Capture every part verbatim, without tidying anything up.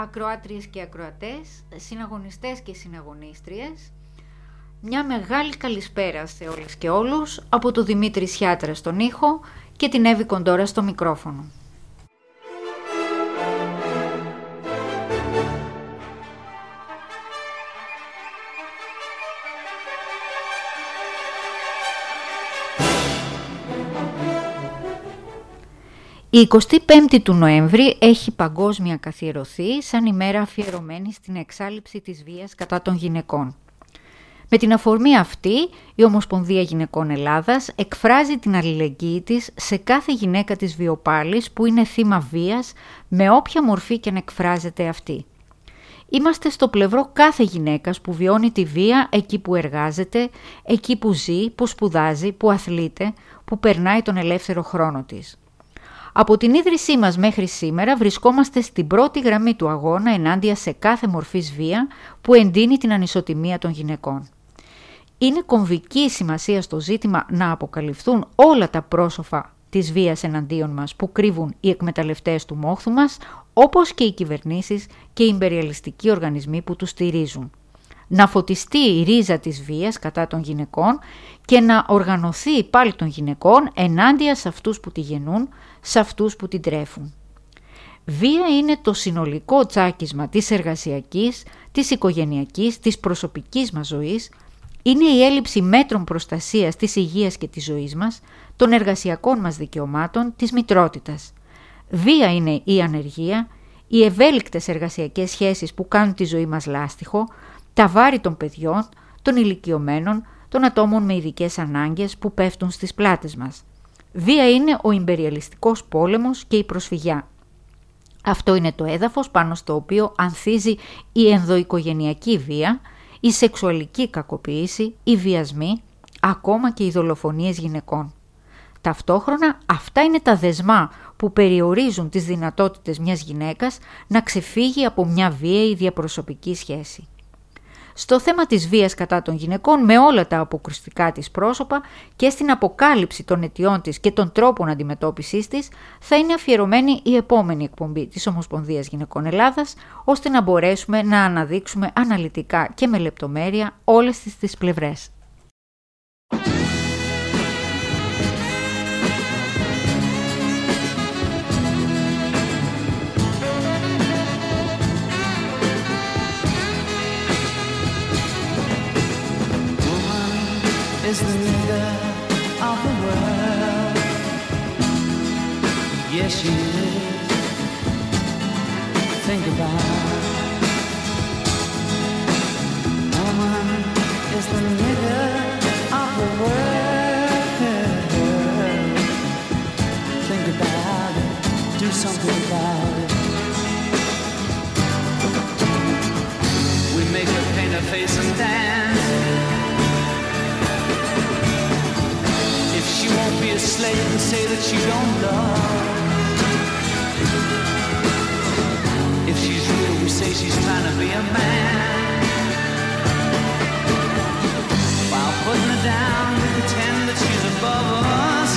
ακροάτριες και ακροατές, συναγωνιστές και συναγωνίστριες, μια μεγάλη καλησπέρα σε όλες και όλους από το Δημήτρη Σιάτρα στον ήχο και την Εύη Κοντόρα στο μικρόφωνο. Η εικοστή πέμπτη του Νοέμβρη έχει παγκόσμια καθιερωθεί σαν ημέρα αφιερωμένη στην εξάλειψη της βίας κατά των γυναικών. Με την αφορμή αυτή, η Ομοσπονδία Γυναικών Ελλάδας εκφράζει την αλληλεγγύη της σε κάθε γυναίκα της βιοπάλης που είναι θύμα βίας, με όποια μορφή και να εκφράζεται αυτή. Είμαστε στο πλευρό κάθε γυναίκας που βιώνει τη βία εκεί που εργάζεται, εκεί που ζει, που σπουδάζει, που αθλείται, που περνάει τον ελεύθερο χρόνο της. Από την ίδρυσή μας μέχρι σήμερα βρισκόμαστε στην πρώτη γραμμή του αγώνα ενάντια σε κάθε μορφής βία που εντείνει την ανισοτιμία των γυναικών. Είναι κομβική η σημασία στο ζήτημα να αποκαλυφθούν όλα τα πρόσωπα της βίας εναντίον μας που κρύβουν οι εκμεταλλευτές του μόχθου μας, όπως και οι κυβερνήσεις και οι ιμπεριαλιστικοί οργανισμοί που τους στηρίζουν. Να φωτιστεί η ρίζα της βίας κατά των γυναικών και να οργανωθεί η πάλη των γυναικών ενάντια σε αυτούς που τη γεννούν, σε αυτούς που την τρέφουν. Βία είναι το συνολικό τσάκισμα της εργασιακής, της οικογενειακής, της προσωπικής μας ζωής, είναι η έλλειψη μέτρων προστασίας της υγείας και της ζωής μας, των εργασιακών μας δικαιωμάτων, της μητρότητας. Βία είναι η ανεργία, οι ευέλικτες εργασιακές σχέσεις που κάνουν τη ζωή μας λάστιχο, τα βάρη των παιδιών, των ηλικιωμένων, των ατόμων με ειδικές ανάγκες που πέφτουν στις πλάτες μας. Βία είναι ο ιμπεριαλιστικός πόλεμος και η προσφυγιά. Αυτό είναι το έδαφος πάνω στο οποίο ανθίζει η ενδοοικογενειακή βία, η σεξουαλική κακοποίηση, οι βιασμοί, ακόμα και οι δολοφονίες γυναικών. Ταυτόχρονα αυτά είναι τα δεσμά που περιορίζουν τις δυνατότητες μιας γυναίκας να ξεφύγει από μια βίαιη διαπροσωπική σχέση. Στο θέμα της βίας κατά των γυναικών με όλα τα αποκρουστικά της πρόσωπα και στην αποκάλυψη των αιτιών της και των τρόπων αντιμετώπισης της θα είναι αφιερωμένη η επόμενη εκπομπή της Ομοσπονδίας Γυναικών Ελλάδας, ώστε να μπορέσουμε να αναδείξουμε αναλυτικά και με λεπτομέρεια όλες τις, τις πλευρές. Is the leader of the world. Yes, she is. Think about it. Woman is the leader of the world. Think about it. Do something about it. We make her paint her face and dance. She won't be a slave and say that she don't love. If she's real, we say she's trying to be a man. While putting her down, we pretend that she's above us.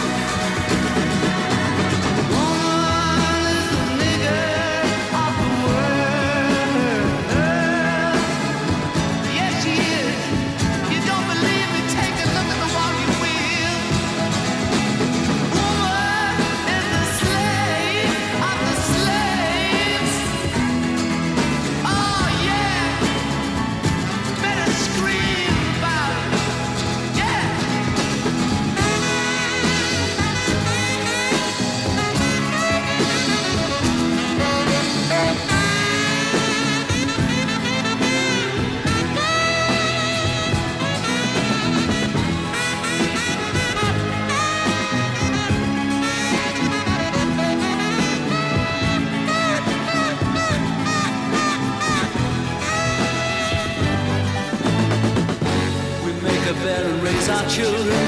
Woman is the nigger of the world. Yes, she is. You don't believe me? Take a look at the wall, you will. Better raise our children.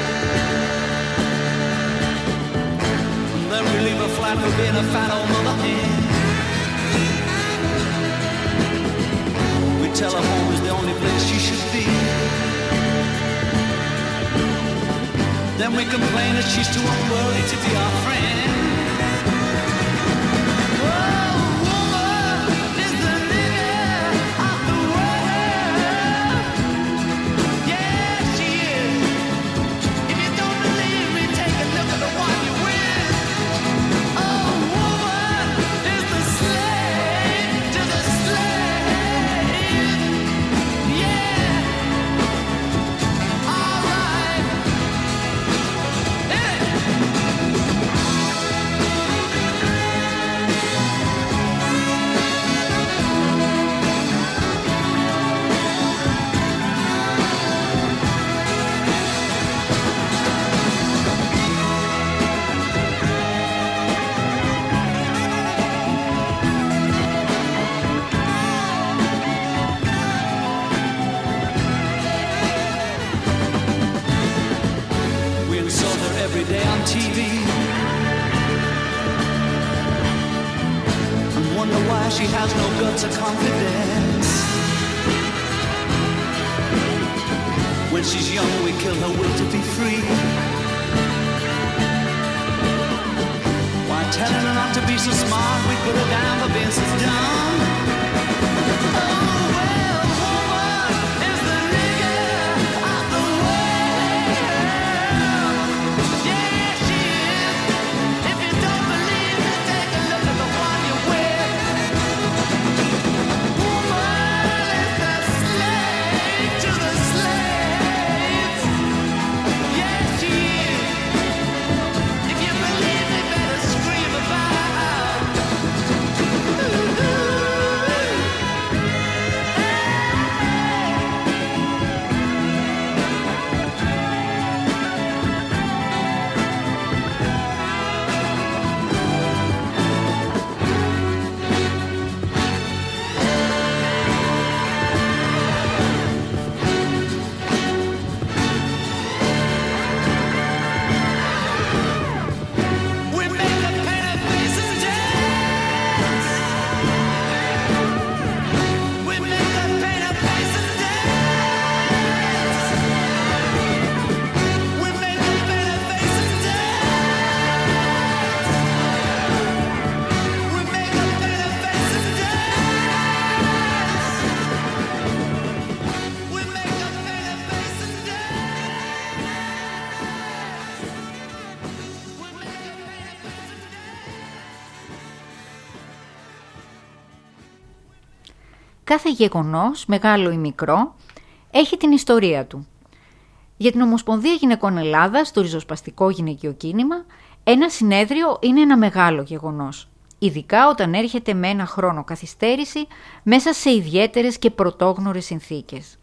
Then we leave her flat for being a fat old mother hen. We tell her home is the only place she should be. Then we complain that she's too unworthy to be our friend. Oh, woman T V and wonder why she has no guts or confidence. When she's young, we kill her will to be free. Why telling her not to be so smart, we put her down for being so dumb. Κάθε γεγονός, μεγάλο ή μικρό, έχει την ιστορία του. Για την Ομοσπονδία Γυναικών Ελλάδας, το ριζοσπαστικό γυναικείο κίνημα, ένα συνέδριο είναι ένα μεγάλο γεγονός. Ειδικά όταν έρχεται με ένα χρόνο καθυστέρηση μέσα σε ιδιαίτερες και πρωτόγνωρες συνθήκες.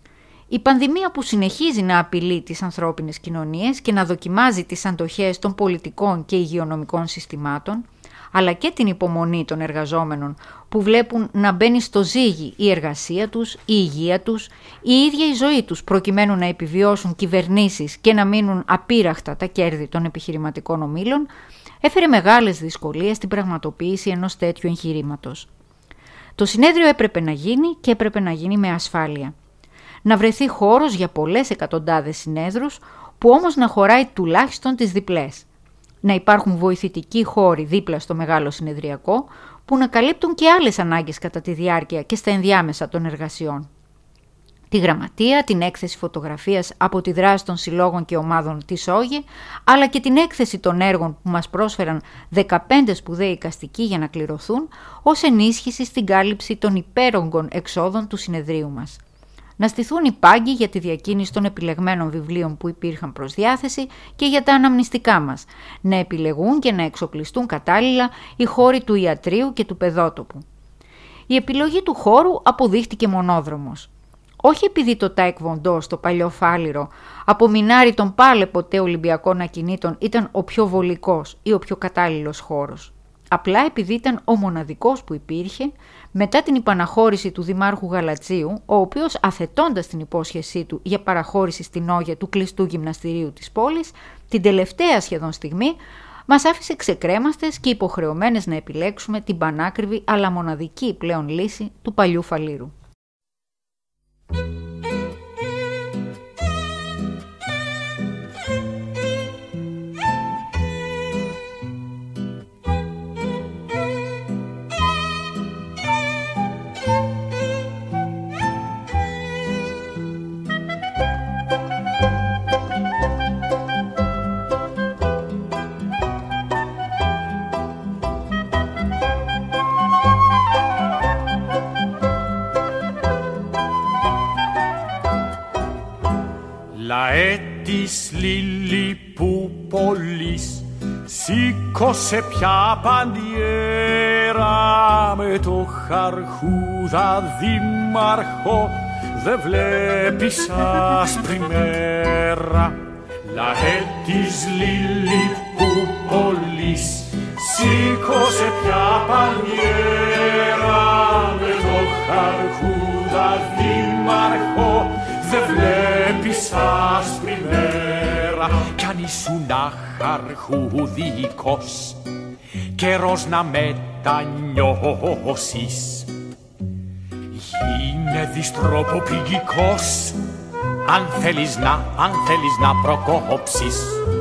Η πανδημία που συνεχίζει να απειλεί τις ανθρώπινες κοινωνίες και να δοκιμάζει τις αντοχές των πολιτικών και υγειονομικών συστημάτων, αλλά και την υπομονή των εργαζόμενων που βλέπουν να μπαίνει στο ζύγι η εργασία τους, η υγεία τους, η ίδια η ζωή τους προκειμένου να επιβιώσουν κυβερνήσεις και να μείνουν απείραχτα τα κέρδη των επιχειρηματικών ομίλων, έφερε μεγάλες δυσκολίες στην πραγματοποίηση ενός τέτοιου εγχειρήματος. Το συνέδριο έπρεπε να γίνει και έπρεπε να γίνει με ασφάλεια. Να βρεθεί χώρος για πολλές εκατοντάδες συνέδρους, που όμως να χωράει τουλάχιστον τις διπλές. Να υπάρχουν βοηθητικοί χώροι δίπλα στο μεγάλο συνεδριακό, που να καλύπτουν και άλλες ανάγκες κατά τη διάρκεια και στα ενδιάμεσα των εργασιών. Τη γραμματεία, την έκθεση φωτογραφίας από τη δράση των συλλόγων και ομάδων της ΟΓΕ, αλλά και την έκθεση των έργων που μας πρόσφεραν δεκαπέντε σπουδαίοι εικαστικοί για να κληρωθούν, ως ενίσχυση στην κάλυψη των υπέρογκων εξόδων του συνεδρίου μας. Να στηθούν οι πάγκοι για τη διακίνηση των επιλεγμένων βιβλίων που υπήρχαν προς διάθεση και για τα αναμνηστικά μας. Να επιλεγούν και να εξοπλιστούν κατάλληλα οι χώροι του ιατρείου και του παιδότοπου. Η επιλογή του χώρου αποδείχτηκε μονόδρομος. Όχι επειδή το τάεκβοντό στο παλιό Φάληρο από μινάρι των πάλε ποτέ Ολυμπιακών ακινήτων ήταν ο πιο βολικός ή ο πιο κατάλληλος χώρος. Απλά επειδή ήταν ο μοναδικός που υπήρχε μετά την υπαναχώρηση του Δημάρχου Γαλατσίου, ο οποίος αθετώντας την υπόσχεσή του για παραχώρηση στην Όγια του κλειστού γυμναστηρίου της πόλης, την τελευταία σχεδόν στιγμή μας άφησε ξεκρέμαστες και υποχρεωμένες να επιλέξουμε την πανάκριβη αλλά μοναδική πλέον λύση του παλιού Φαλήρου. Λαέτης Λιλιπούπολης σήκωσε πια παντιέρα με το Χαρχούδα δήμαρχο, δε βλέπεις άσπρη μέρα. Λαέτης Λιλιπούπολης σήκωσε πια παντιέρα με το Χαρχούδα δήμαρχο, δε βλέπεις άσπρη μέρα. Κι αν η ήσουν αχαρχουδικός, καιρός να μετανιώσεις. Γίνε διστροποπηγικός, αν θέλεις να, αν θέλεις να προκόψεις.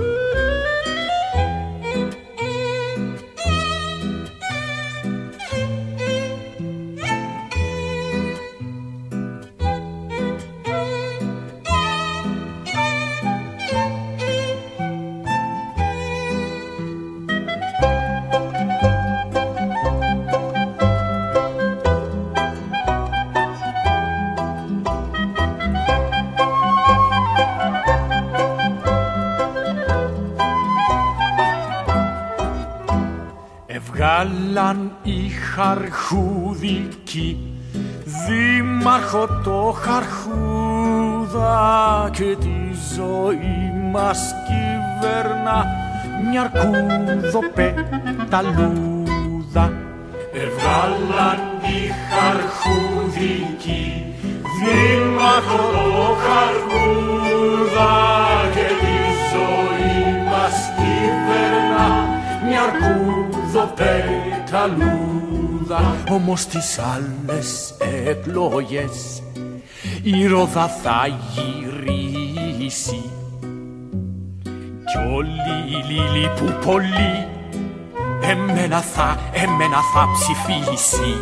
Έβγαλαν οι χαρχούδικοι δήμαρχο το Χαρχούδα και τη ζωή μας κυβερνά μια αρκούδο πεταλούδα. Έβγαλαν οι χαρχούδικοι δήμαρχο το Χαρχούδα και τη ζωή μας κυβερνά μια αρκούδο πεταλούδα. Όμως τις άλλες εκλογές η ρόδα θα γυρίσει κι όλοι οι λίλοι που πολλοί εμένα θα, εμένα θα ψηφίσει.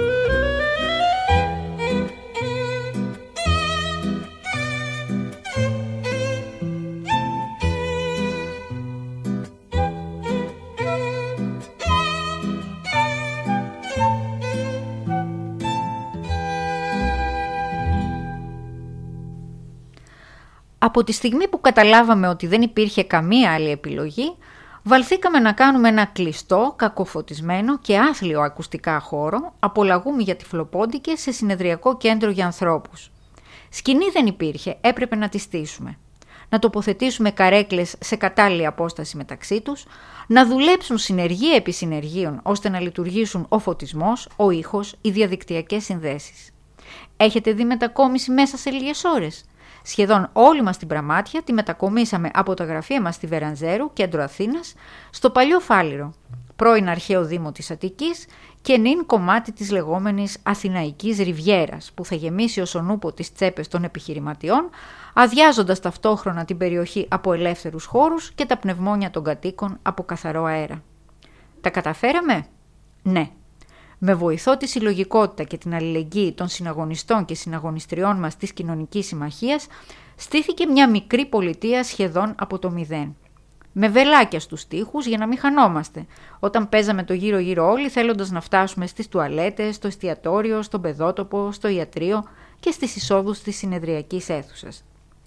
Από τη στιγμή που καταλάβαμε ότι δεν υπήρχε καμία άλλη επιλογή, βαλθήκαμε να κάνουμε ένα κλειστό, κακοφωτισμένο και άθλιο ακουστικά χώρο από Λαγούμη για Τυφλοπόντικες σε συνεδριακό κέντρο για ανθρώπους. Σκηνή δεν υπήρχε, έπρεπε να τη στήσουμε. Να τοποθετήσουμε καρέκλες σε κατάλληλη απόσταση μεταξύ τους, να δουλέψουν συνεργεία επί συνεργείων ώστε να λειτουργήσουν ο φωτισμός, ο ήχος, οι διαδικτυακές συνδέσεις. Έχετε δει μετακόμιση μέσα σε λίγες ώρες? Σχεδόν όλη μας την Πραμάτια τη μετακομίσαμε από τα γραφεία μας στη Βερανζέρου, κέντρο Αθήνας, στο παλιό Φάληρο, πρώην αρχαίο δήμο της Αττικής και νυν κομμάτι της λεγόμενης Αθηναϊκής Ριβιέρας, που θα γεμίσει ως ο νούπο τις τσέπες των επιχειρηματιών, αδειάζοντας ταυτόχρονα την περιοχή από ελεύθερους χώρους και τα πνευμόνια των κατοίκων από καθαρό αέρα. Τα καταφέραμε? Ναι. Με βοηθό τη συλλογικότητα και την αλληλεγγύη των συναγωνιστών και συναγωνιστριών μας της Κοινωνικής Συμμαχίας, στήθηκε μια μικρή πολιτεία σχεδόν από το μηδέν. Με βελάκια στους τοίχους για να μην χανόμαστε, όταν παίζαμε το γύρω-γύρω όλοι θέλοντας να φτάσουμε στις τουαλέτες, στο εστιατόριο, στον παιδότοπο, στο ιατρείο και στις εισόδους της συνεδριακής αίθουσας.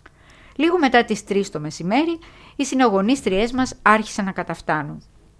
Λίγο μετά τις τρεις το μεσημέρι, οι συναγωνίστριές μας άρχισαν να καταφτάνουν.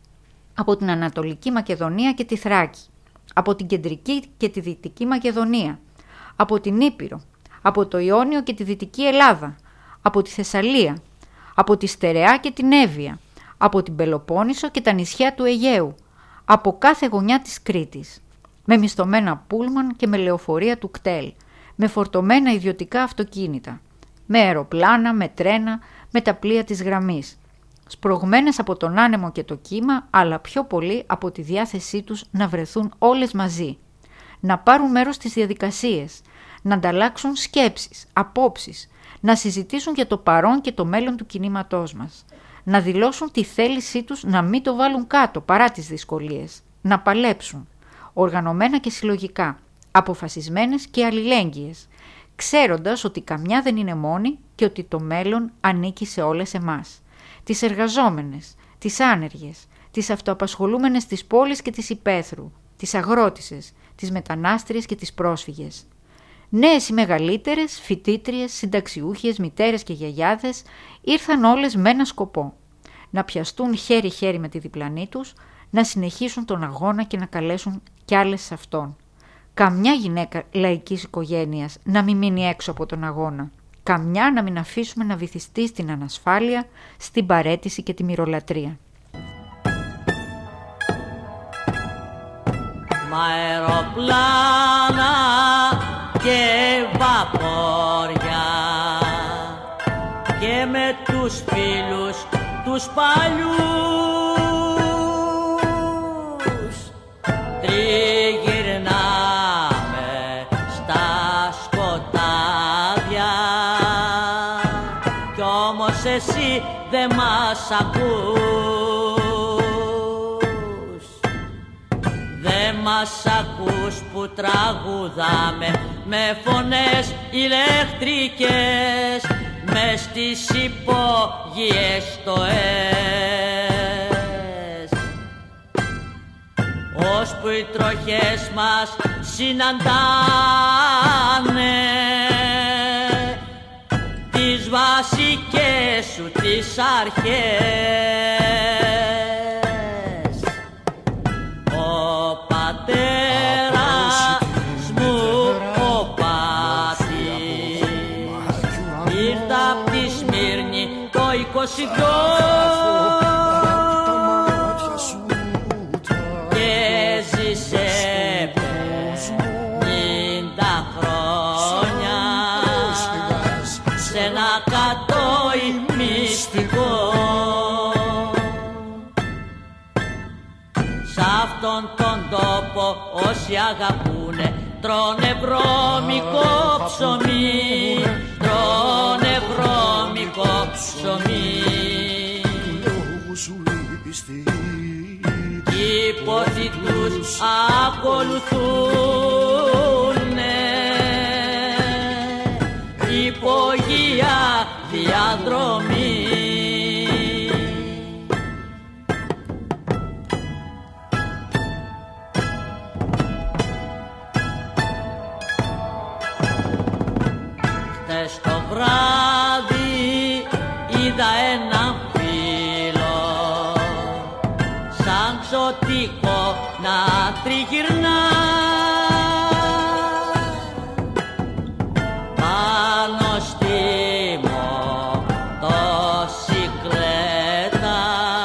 Από την Ανατολική Μακεδονία και τη Θράκη, από την Κεντρική και τη Δυτική Μακεδονία, από την Ήπειρο, από το Ιόνιο και τη Δυτική Ελλάδα, από τη Θεσσαλία, από τη Στερεά και την Εύβοια, από την Πελοπόννησο και τα νησιά του Αιγαίου, από κάθε γωνιά της Κρήτης, με μισθωμένα πούλμαν και με λεωφορεία του κτέλ, με φορτωμένα ιδιωτικά αυτοκίνητα, με αεροπλάνα, με τρένα, με τα πλοία της γραμμής, σπρωγμένες από τον άνεμο και το κύμα, αλλά πιο πολύ από τη διάθεσή τους να βρεθούν όλες μαζί, να πάρουν μέρος στις διαδικασίες, να ανταλλάξουν σκέψεις, απόψεις, να συζητήσουν για το παρόν και το μέλλον του κινήματός μας, να δηλώσουν τη θέλησή τους να μην το βάλουν κάτω παρά τις δυσκολίες, να παλέψουν, οργανωμένα και συλλογικά, αποφασισμένες και αλληλέγγυες, ξέροντας ότι καμιά δεν είναι μόνη και ότι το μέλλον ανήκει σε όλες εμάς. Τις εργαζόμενες, τις άνεργες, τις αυτοαπασχολούμενες της πόλης και της υπαίθρου, τις αγρότισσες, τις μετανάστριες και τις πρόσφυγες. Νέες ή μεγαλύτερες, φοιτήτριες, συνταξιούχες, μητέρες και γιαγιάδες ήρθαν όλες με ένα σκοπό. Να πιαστούν χέρι-χέρι με τη διπλανή τους, να συνεχίσουν τον αγώνα και να καλέσουν κι άλλες σε αυτόν. Καμιά γυναίκα λαϊκής οικογένειας να μην μείνει έξω από τον αγώνα. Καμιά να μην αφήσουμε να βυθιστεί στην ανασφάλεια, στην παραίτηση και τη μυρολατρεία. Μ' αεροπλάνα και βαπόρια και με τους φίλους τους παλιούς τριγυρνάμε στα σκοτάδια κι όμως εσύ δε μας ακούς, δε μας ακούς που τραγουδάμε με φωνές ηλεκτρικές μες στις υπόγειες στοές, ώσπου οι τροχές μας συναντάνε τις βασικές σου τις αρχές. Ο πατέρας μου ο Πάτης ήρθα απ' τη Σμύρνη το είκοσι δυο και ζήσε πενήντα χρόνια σε ένα κατόι μυστικό. Σ' αυτόν τον τόπο όσοι αγαπούνε τρώνε βρώμικο ψωμί, τρώνε βρώμικο ψωμί. Κι οι πόθοι τους ακολουθούνε υπογεία διαδρομή. Χτες το βράδυ είδα έναν φίλο σαν ξωτικό να τριγυρνά πάνω στη μοτοσικλέτα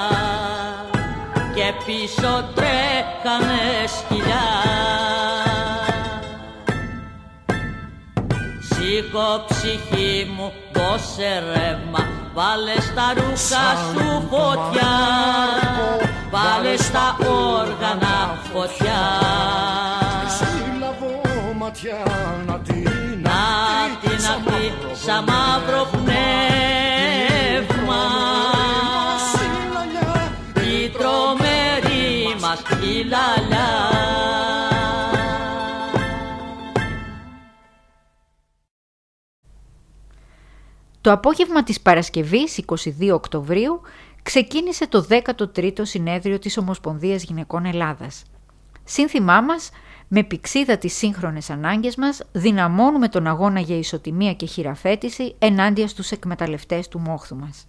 και πίσω τρέχανε σκυλιά. Σήκω ψυχή μου, δώσε ρεύμα, βάλε στα ρούχα σου φωτιά, βάλε στα όργανα φωτιά. Να την αχτεί σαν μαύρο πνεύμα η τρομερή μας η λαλιά. Το απόγευμα της Παρασκευής, εικοστή δεύτερη Οκτωβρίου, ξεκίνησε το δέκατο τρίτο συνέδριο της Ομοσπονδίας Γυναικών Ελλάδας. Σύνθημά μας, με πηξίδα τις σύγχρονες ανάγκες μας, δυναμώνουμε τον αγώνα για ισοτιμία και χειραφέτηση ενάντια στους εκμεταλλευτές του μόχθου μας.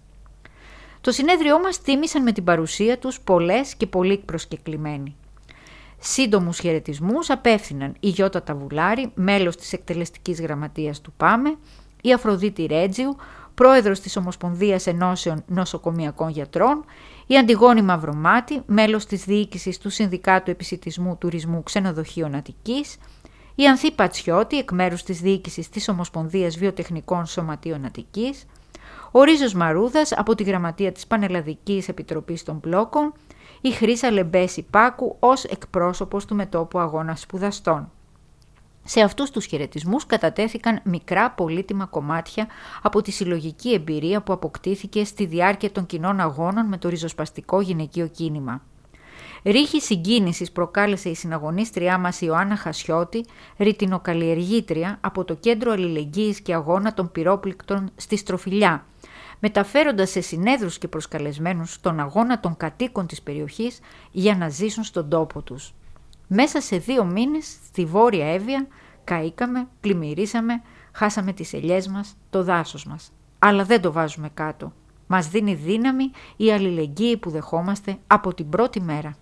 Το συνέδριό μας τίμησαν με την παρουσία τους πολλές και πολύ προσκεκλημένοι. Σύντομους χαιρετισμούς απέφθηναν η Γιώτα Ταβουλάρη, μέλος της εκτελεστικής γραμματείας του ΠΑΜΕ, η Αφροδίτη Ρέτζιου, πρόεδρος της Ομοσπονδίας Ενώσεων Νοσοκομιακών Γιατρών, η Αντιγόνη Μαυρομάτη, μέλος της διοίκησης του Συνδικάτου Επισιτισμού Τουρισμού Ξενοδοχείων Αττικής, η Ανθή Πατσιώτη, εκ μέρους της διοίκησης της Ομοσπονδίας Βιοτεχνικών Σωματείων Αττικής, ο Ρίζος Μαρούδας από τη Γραμματεία της Πανελλαδικής Επιτροπής των Μπλόκων, η Χρύσα Λεμπέση Πάκου ως εκπρόσωπος του Μετώπου Αγώνα Σπουδαστών. Σε αυτούς τους χαιρετισμούς κατατέθηκαν μικρά πολύτιμα κομμάτια από τη συλλογική εμπειρία που αποκτήθηκε στη διάρκεια των κοινών αγώνων με το ριζοσπαστικό γυναικείο κίνημα. Ρήχη συγκίνησης προκάλεσε η συναγωνίστριά μας Ιωάννα Χασιώτη, ρητινοκαλλιεργήτρια από το Κέντρο Αλληλεγγύης και Αγώνα των Πυρόπληκτων στη Στροφιλιά, μεταφέροντας σε συνέδρους και προσκαλεσμένους τον αγώνα των κατοίκων της περιοχής για να ζήσουν στον τόπο τους. Μέσα σε δύο μήνες στη Βόρεια Εύβοια καήκαμε, πλημμυρίσαμε, χάσαμε τις ελιές μας, το δάσος μας. Αλλά δεν το βάζουμε κάτω. Μας δίνει δύναμη η αλληλεγγύη που δεχόμαστε από την πρώτη μέρα.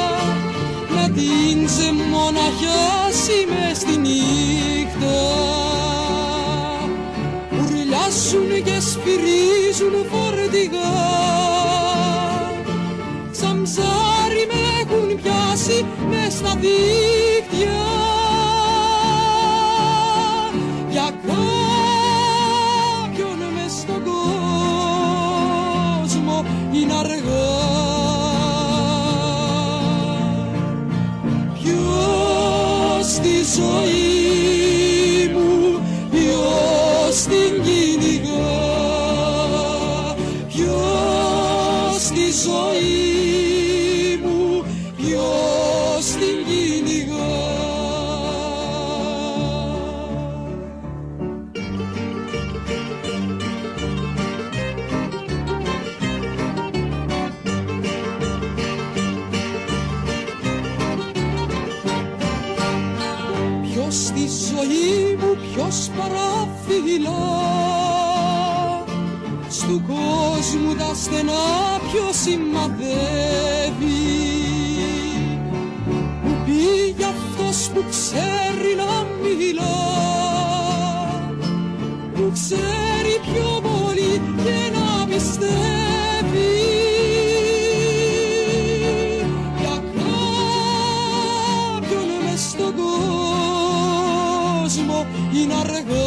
Μοναχιάσει μες στη νύχτα φορτηγά. Σαν ψάρι με έχουν πιάσει μες στα δίχτυα. Για κάποιον μες στον κόσμο είναι αργά. Ποιος στη ζωή μου, ποιος την κυνηγά, ποιος στη ζωή μου, ποιος την κυνηγά. Ποιος στη ζωή μου, ποιος παραφυλά, στου κόσμου τα στενά ποιος σημαδεύει. Μου πήγε αυτός που ξέρει να μιλά, που ξέρει πιο πολύ και να πιστεύει. Για κάποιον μες στον κόσμο είναι αργά.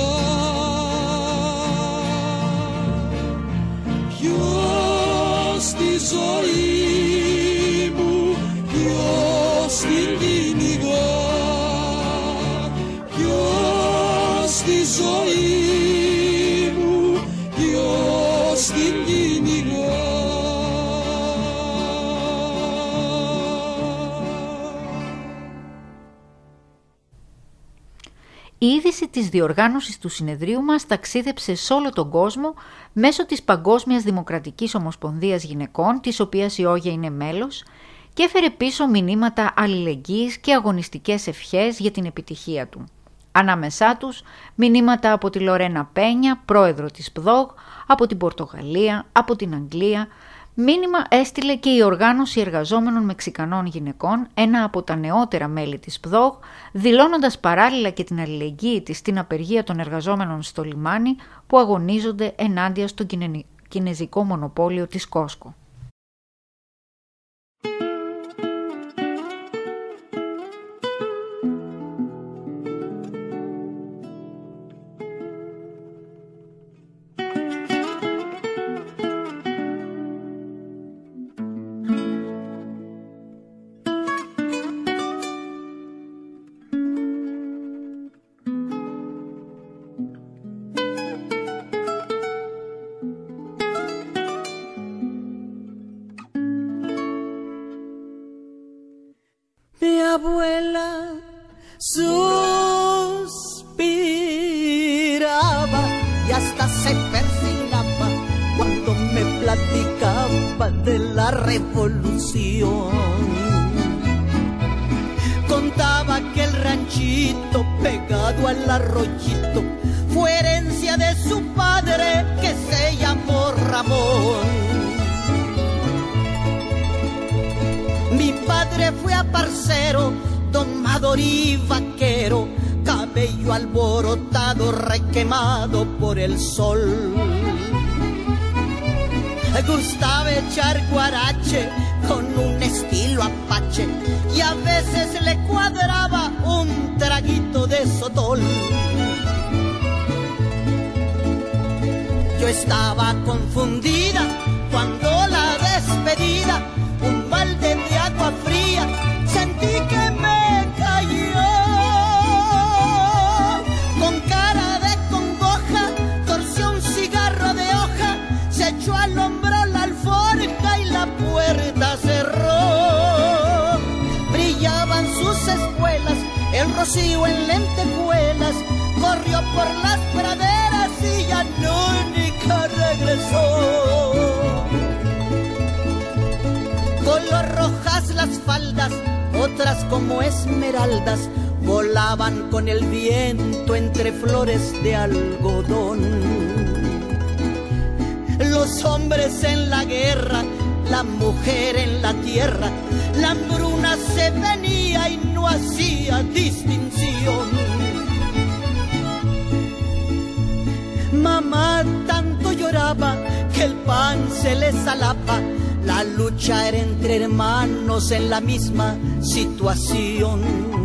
Ποιος στη ζωή μου, ποιος την κυνηγά, ποιος στη ζωή μου, ποιος την κυνηγά. Η είδηση της διοργάνωσης του συνεδρίου μας ταξίδεψε σε όλο τον κόσμο μέσω της Παγκόσμιας Δημοκρατικής Ομοσπονδίας Γυναικών, της οποίας η Όγια είναι μέλος, και έφερε πίσω μηνύματα αλληλεγγύης και αγωνιστικές ευχές για την επιτυχία του. Ανάμεσά τους μηνύματα από τη Λορένα Πένια, πρόεδρο της ΠΔΟΓ, από την Πορτογαλία, από την Αγγλία. Μήνυμα έστειλε και η Οργάνωση Εργαζόμενων Μεξικανών Γυναικών, ένα από τα νεότερα μέλη της ΠΔΟΓ, δηλώνοντας παράλληλα και την αλληλεγγύη της στην απεργία των εργαζόμενων στο λιμάνι που αγωνίζονται ενάντια στο κινεζικό μονοπόλιο της Κόσκο. Mi abuela suspiraba y hasta se persignaba cuando me platicaba de la revolución. Contaba que el ranchito pegado al arroyito fue herencia de su padre que se llamó Ramón. Mi padre fue aparcero, domador y vaquero, cabello alborotado, requemado por el sol. Gustaba echar guarache con un estilo apache y a veces le cuadraba un traguito de sotol. Yo estaba confundida cuando la despedida, un balde de agua fría, sentí que me cayó. Con cara de congoja, torció un cigarro de hoja, se echó al hombro la alforja y la puerta cerró. Brillaban sus espuelas, el rocío en lentejuelas, corrió por las praderas y ya nunca regresó. Color rojas las faldas, otras como esmeraldas, volaban con el viento entre flores de algodón. Los hombres en la guerra, la mujer en la tierra, la hambruna se venía y no hacía distinción. Mamá tanto lloraba que el pan se les alapa. La lucha era entre hermanos en la misma situación.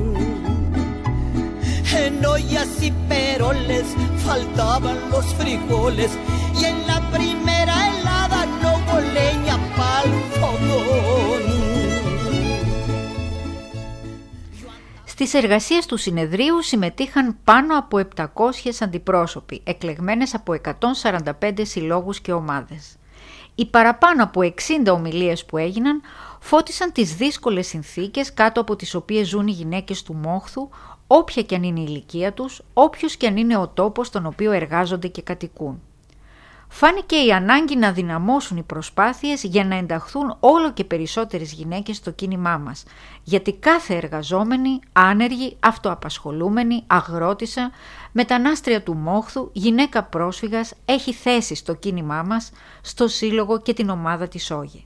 En ollas y peroles faltaban los frijoles y en la primera helada no hubo leña pa'l fogón. Στις εργασίες του συνεδρίου συμμετείχαν πάνω από επτακόσιοι αντιπρόσωποι, εκλεγμένες από εκατόν σαράντα πέντε συλλόγους και ομάδες. Οι παραπάνω από εξήντα ομιλίες που έγιναν φώτισαν τις δύσκολες συνθήκες κάτω από τις οποίες ζουν οι γυναίκες του Μόχθου, όποια και αν είναι η ηλικία τους, όποιος και αν είναι ο τόπος στον οποίο εργάζονται και κατοικούν. Φάνηκε η ανάγκη να δυναμώσουν οι προσπάθειες για να ενταχθούν όλο και περισσότερες γυναίκες στο κίνημά μας, γιατί κάθε εργαζόμενη, άνεργη, αυτοαπασχολούμενη, αγρότισσα, μετανάστρια του Μόχθου, γυναίκα πρόσφυγας έχει θέση στο κίνημά μας, στο σύλλογο και την ομάδα της Όγε.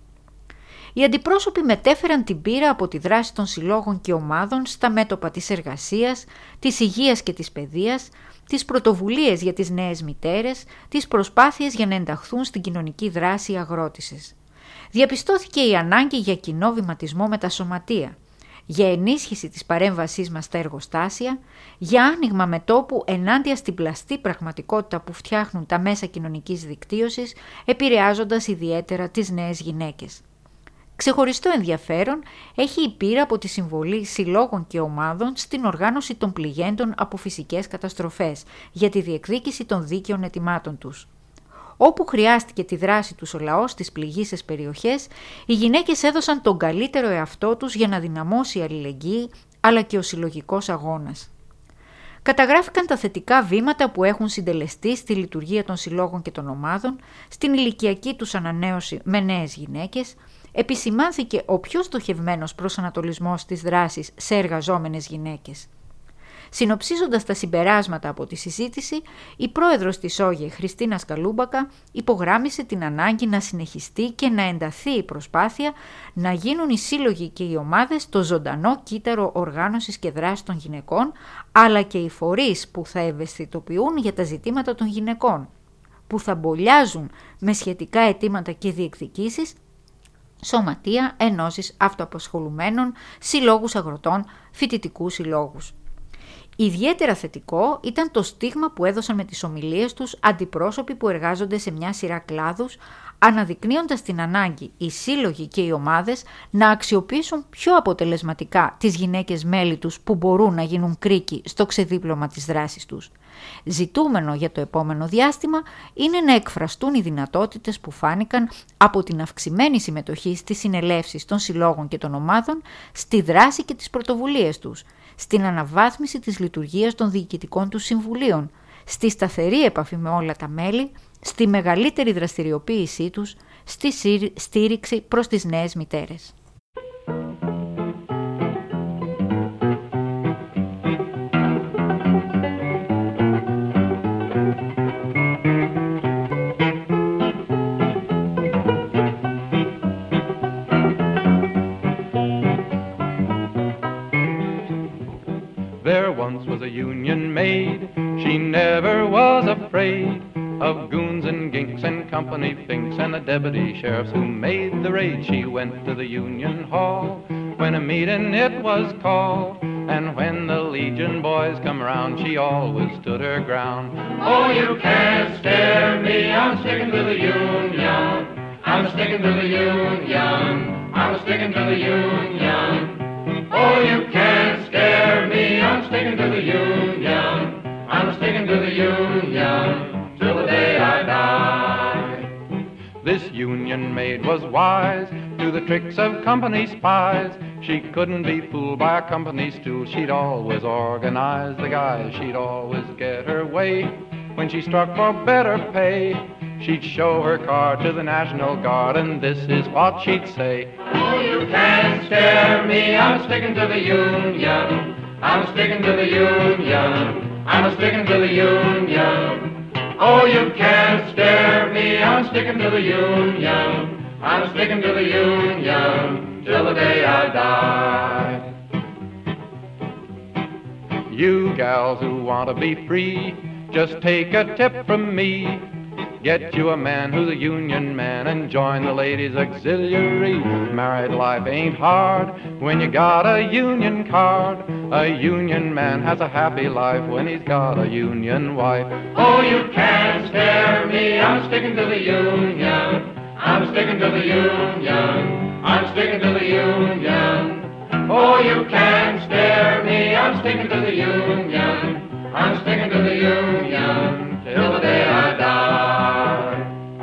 Οι αντιπρόσωποι μετέφεραν την πείρα από τη δράση των συλλόγων και ομάδων στα μέτωπα της εργασίας, της υγείας και της παιδείας, τις πρωτοβουλίες για τις νέες μητέρες, τις προσπάθειες για να ενταχθούν στην κοινωνική δράση οι αγρότισσες. Διαπιστώθηκε η ανάγκη για κοινό βηματισμό με τα σωματεία, για ενίσχυση της παρέμβασής μας στα εργοστάσια, για άνοιγμα μετώπου ενάντια στην πλαστή πραγματικότητα που φτιάχνουν τα μέσα κοινωνικής δικτύωσης, επηρεάζοντας ιδιαίτερα τις νέες γυναίκες. Ξεχωριστό ενδιαφέρον έχει η πείρα από τη συμβολή συλλόγων και ομάδων στην οργάνωση των πληγέντων από φυσικές καταστροφές για τη διεκδίκηση των δίκαιων αιτημάτων τους. Όπου χρειάστηκε τη δράση τους ο λαός στις πληγείσες περιοχές, οι γυναίκες έδωσαν τον καλύτερο εαυτό τους για να δυναμώσει η αλληλεγγύη αλλά και ο συλλογικός αγώνας. Καταγράφηκαν τα θετικά βήματα που έχουν συντελεστεί στη λειτουργία των συλλόγων και των ομάδων, στην ηλικιακή τους ανανέωση με νέες γυναίκες, επισημάνθηκε ο πιο στοχευμένος προσανατολισμός της δράσης σε εργαζόμενες γυναίκες. Συνοψίζοντας τα συμπεράσματα από τη συζήτηση, η πρόεδρος της Όγε, Χριστίνα Σκαλούμπακα, υπογράμμισε την ανάγκη να συνεχιστεί και να ενταθεί η προσπάθεια να γίνουν οι σύλλογοι και οι ομάδες το ζωντανό κύτταρο οργάνωσης και δράσης των γυναικών, αλλά και οι φορείς που θα ευαισθητοποιούν για τα ζητήματα των γυναικών, που θα μπολιάζουν με σχετικά αιτήματα και διεκδικήσεις σωματεία, ενώσεις αυτοαπασχολουμένων, συλλόγους αγροτών, φοιτητικούς συλλόγους. Ιδιαίτερα θετικό ήταν το στίγμα που έδωσαν με τις ομιλίες τους αντιπρόσωποι που εργάζονται σε μια σειρά κλάδους, αναδεικνύοντας την ανάγκη οι σύλλογοι και οι ομάδες να αξιοποιήσουν πιο αποτελεσματικά τις γυναίκες μέλη τους που μπορούν να γίνουν κρίκοι στο ξεδίπλωμα της δράσης τους. Ζητούμενο για το επόμενο διάστημα είναι να εκφραστούν οι δυνατότητες που φάνηκαν από την αυξημένη συμμετοχή στις συνελεύσεις των συλλόγων και των ομάδων, στη δράση και τις πρωτοβουλίες τους, στην αναβάθμιση της λειτουργίας των διοικητικών τους συμβουλίων, στη σταθερή επαφή με όλα τα μέλη, στη μεγαλύτερη δραστηριοποίησή τους, στη στήριξη προς τις νέες μητέρες. There once was a union maid, she never was afraid of goons and ginks and company finks and the deputy sheriffs who made the raid. She went to the union hall when a meeting it was called, and when the Legion boys come round, she always stood her ground. Oh, you can't scare me, I'm sticking to the union. I'm sticking to the union. I'm sticking to the union. Oh, you can't scare me, I'm sticking to the union. I'm sticking to the union till the day I die. This union maid was wise to the tricks of company spies. She couldn't be fooled by a company stool. She'd always organize the guys. She'd always get her way when she struck for better pay. She'd show her card to the National Guard, and this is what she'd say. Oh, you can't scare me, I'm sticking to the union. I'm sticking to the union. I'm sticking to the union. Oh, you can't scare me, I'm sticking to the union. I'm sticking to the union till the day I die. You gals who want to be free, just take a tip from me. Get you a man who's a union man and join the ladies' auxiliary. Married life ain't hard when you got a union card. A union man has a happy life when he's got a union wife. Oh, you can't scare me, I'm sticking to the union. I'm sticking to the union. I'm sticking to the union. Oh, you can't scare me, I'm sticking to the union. I'm sticking to the union till the day I die.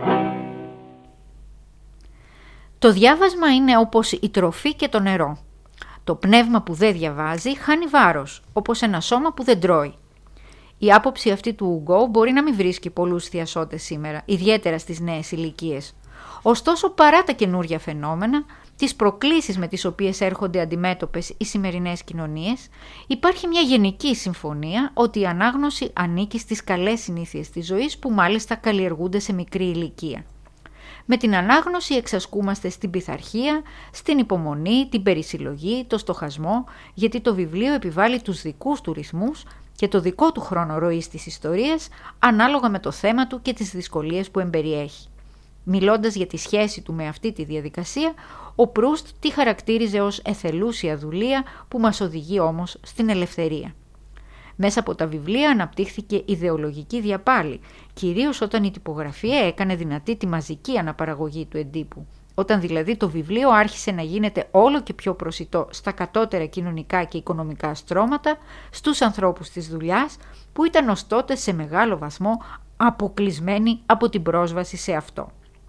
Το διάβασμα είναι όπως η τροφή και το νερό. Το πνεύμα που δεν διαβάζει χάνει βάρος, όπως ένα σώμα που δεν τρώει. Η άποψη αυτή του Ουγκό μπορεί να μην βρίσκει πολλούς θειασότες σήμερα, ιδιαίτερα στις νέες ηλικίες. Ωστόσο, παρά τα καινούργια φαινόμενα, τις προκλήσεις με τις οποίες έρχονται αντιμέτωπες οι σημερινές κοινωνίες, υπάρχει μια γενική συμφωνία ότι η ανάγνωση ανήκει στις καλές συνήθειες της ζωής που μάλιστα καλλιεργούνται σε μικρή ηλικία. Με την ανάγνωση εξασκούμαστε στην πειθαρχία, στην υπομονή, την περισυλλογή, το στοχασμό, γιατί το βιβλίο επιβάλλει τους δικούς του ρυθμούς και το δικό του χρόνο ροής της ιστορίας, ανάλογα με το θέμα του και τις δυσκολίες που εμπεριέχει. Μιλώντας για τη σχέση του με αυτή τη διαδικασία, ο Προύστ τη χαρακτήριζε ως εθελούσια δουλεία που μας οδηγεί όμως στην ελευθερία. Μέσα από τα βιβλία αναπτύχθηκε ιδεολογική διαπάλη, κυρίως όταν η τυπογραφία έκανε δυνατή τη μαζική αναπαραγωγή του εντύπου, όταν δηλαδή το βιβλίο άρχισε να γίνεται όλο και πιο προσιτό στα κατώτερα κοινωνικά και οικονομικά στρώματα, στους ανθρώπους της δουλειάς που ήταν ως τότε σε μεγάλο βαθμό αποκλεισμένοι από την πρόσβαση σε αυτό.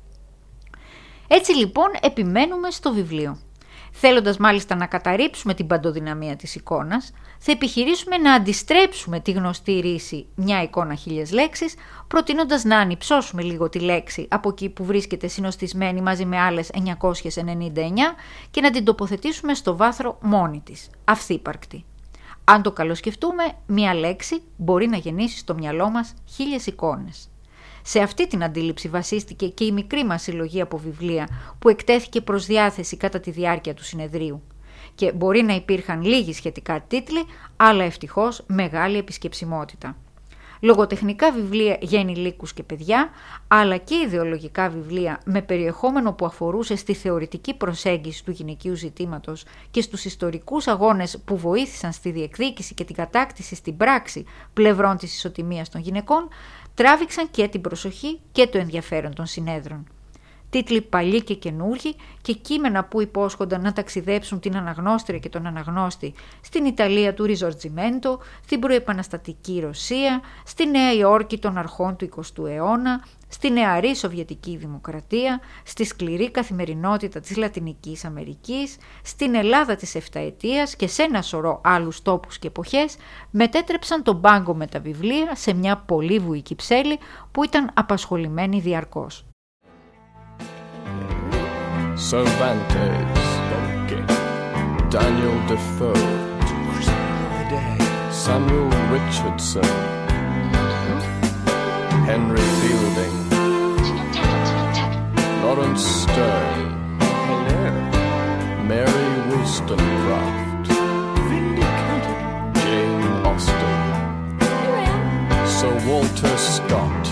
Έτσι λοιπόν επιμένουμε στο βιβλίο. Θέλοντας μάλιστα να καταρρύψουμε την παντοδυναμία της εικόνας, θα επιχειρήσουμε να αντιστρέψουμε τη γνωστή ρίση μια εικόνα χίλιες λέξεις, προτείνοντας να ανυψώσουμε λίγο τη λέξη από εκεί που βρίσκεται συνοστισμένη μαζί με άλλες εννιακόσιες ενενήντα εννιά και να την τοποθετήσουμε στο βάθρο μόνη της, αυθύπαρκτη. Αν το καλοσκεφτούμε, μια λέξη μπορεί να γεννήσει στο μυαλό μας χίλιες εικόνες. Σε αυτή την αντίληψη βασίστηκε και η μικρή μας συλλογή από βιβλία που εκτέθηκε προς διάθεση κατά τη διάρκεια του συνεδρίου. Και μπορεί να υπήρχαν λίγοι σχετικά τίτλοι, αλλά ευτυχώς μεγάλη επισκεψιμότητα. Λογοτεχνικά βιβλία για ενηλίκους και παιδιά, αλλά και ιδεολογικά βιβλία με περιεχόμενο που αφορούσε στη θεωρητική προσέγγιση του γυναικείου ζητήματος και στους ιστορικούς αγώνες που βοήθησαν στη διεκδίκηση και την κατάκτηση στην πράξη πλευρών της ισοτιμίας των γυναικών, τράβηξαν και την προσοχή και το ενδιαφέρον των συνέδρων. Τίτλοι παλιοί και καινούργοι και κείμενα που υπόσχονταν να ταξιδέψουν την αναγνώστρια και τον αναγνώστη στην Ιταλία του Ριζορτζιμέντο, στην προεπαναστατική Ρωσία, στη Νέα Υόρκη των αρχών του εικοστού αιώνα, στη νεαρή Σοβιετική Δημοκρατία, στη σκληρή καθημερινότητα της Λατινικής Αμερικής, στην Ελλάδα της Εφταετίας και σε ένα σωρό άλλους τόπους και εποχές, μετέτρεψαν τον πάγκο με τα βιβλία σε μια πολύ βουϊκή ψέλη που ήταν απασχολημένη διαρκώς. Cervantes, Daniel Defoe, Samuel Richardson, Henry Fielding, Lawrence Stern, Mary Wollstonecraft, Jane Austen, Sir Walter Scott,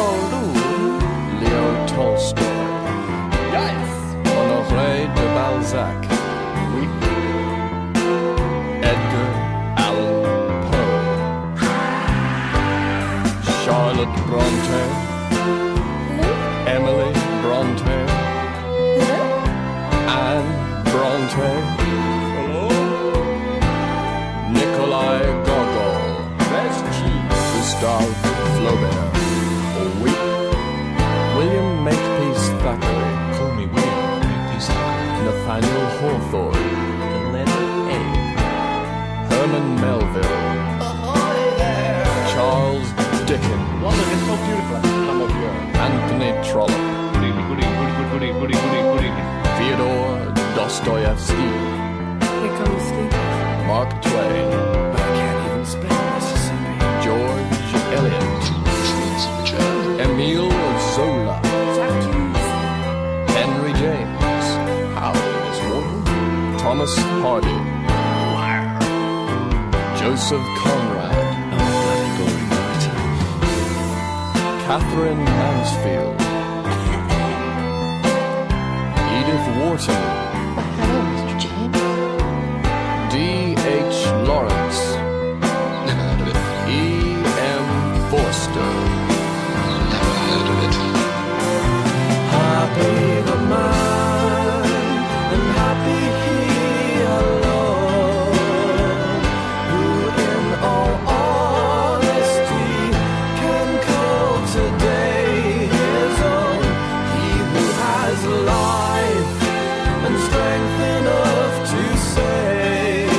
Leo Tolstoy, Honoré de Balzac, Edgar Allan Poe, Charlotte Bronte, Emily Bronte, Anne Bronte, Nikolai Gogol, Gustave Flaubert, William Makepeace Thackeray, call me William Makepeace Thackeray, Nathaniel Hawthorne, the letter A, Herman Melville, ahoy there, Charles Dickens, well, it's so beautiful, come up here, Anthony Trollope, goody, goody, goody, goody, goody, goody, goody, Fyodor Dostoevsky, here comes Steve, Mark Twain, but I can't even spell Mississippi, George Eliot, Emile Zola, Henry James, Howard is Warden, Thomas Hardy, Joseph Conrad, Catherine Mansfield, Edith Wharton, Hello, Mister James. D H Lawrence, Never heard of it. E M Forster. Never heard of it. Happy the man, and happy he alone, who in all honesty can call today his own. He who has life and strength enough to say,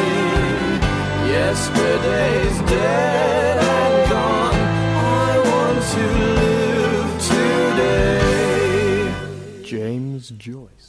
yesterday's dead and gone, I want to live today. James Joyce.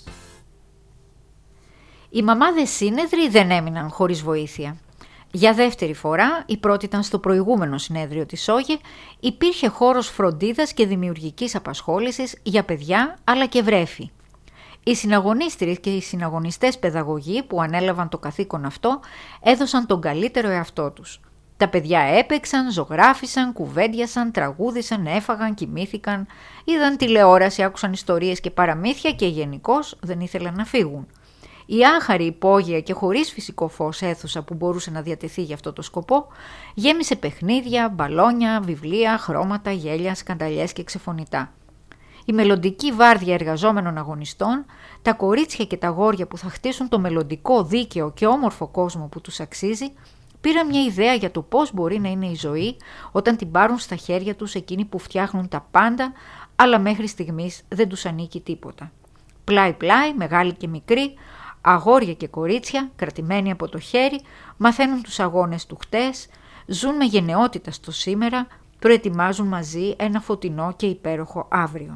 Οι μαμάδες σύνεδροι δεν έμειναν χωρίς βοήθεια. Για δεύτερη φορά, η πρώτη ήταν στο προηγούμενο συνέδριο της Όγε, υπήρχε χώρος φροντίδας και δημιουργικής απασχόλησης για παιδιά αλλά και βρέφη. Οι συναγωνίστριες και οι συναγωνιστές παιδαγωγοί που ανέλαβαν το καθήκον αυτό έδωσαν τον καλύτερο εαυτό τους. Τα παιδιά έπαιξαν, ζωγράφισαν, κουβέντιασαν, τραγούδισαν, έφαγαν, κοιμήθηκαν, είδαν τηλεόραση, άκουσαν ιστορίες και παραμύθια και γενικώς δεν ήθελαν να φύγουν. Η άχαρη, υπόγεια και χωρίς φυσικό φως αίθουσα που μπορούσε να διατεθεί για αυτό το σκοπό γέμισε παιχνίδια, μπαλόνια, βιβλία, χρώματα, γέλια, σκανταλιές και ξεφωνητά. Η μελλοντική βάρδια εργαζόμενων αγωνιστών, τα κορίτσια και τα αγόρια που θα χτίσουν το μελλοντικό δίκαιο και όμορφο κόσμο που τους αξίζει, πήραν μια ιδέα για το πώς μπορεί να είναι η ζωή όταν την πάρουν στα χέρια τους εκείνοι που φτιάχνουν τα πάντα, αλλά μέχρι στιγμής δεν τους ανήκει τίποτα. Πλάι-πλάι, μεγάλοι και μικροί, αγόρια και κορίτσια, κρατημένοι από το χέρι, μαθαίνουν τους αγώνες του χτες, ζουν με γενναιότητα στο σήμερα, προετοιμάζουν μαζί ένα φωτεινό και υπέροχο αύριο.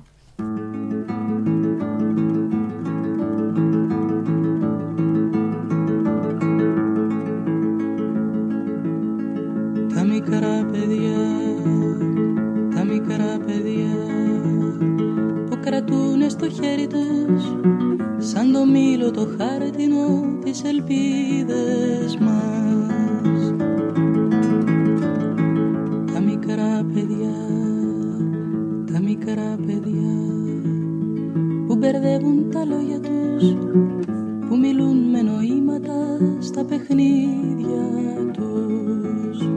Τα μικρά παιδιά, τα μικρά παιδιά που κρατούνε στο χέρι τους σαν το μήλο το χάρτινο τις ελπίδες μας. Τα μικρά παιδιά, τα μικρά παιδιά που μπερδεύουν τα λόγια τους, που μιλούν με νοήματα στα παιχνίδια τους,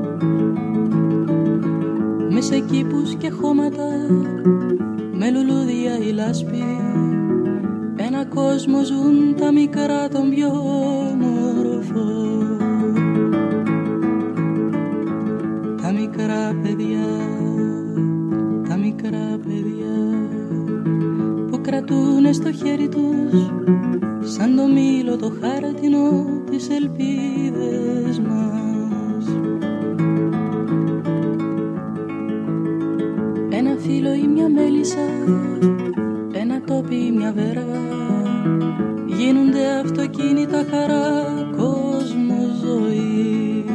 με σε κήπους και χώματα, με λουλούδια η λάσπη, ένα κόσμο ζουν τα μικρά τον πιο όμορφο. Τα μικρά παιδιά, τα μικρά παιδιά που κρατούνε στο χέρι τους σαν το μήλο το χάρτινο τις ελπίδες μας. Ένα φύλλο ή μια μέλισσα, ένα τόπι ή μια βέργα, γίνονται αυτοκίνητα χαρά, κόσμο, ζωή.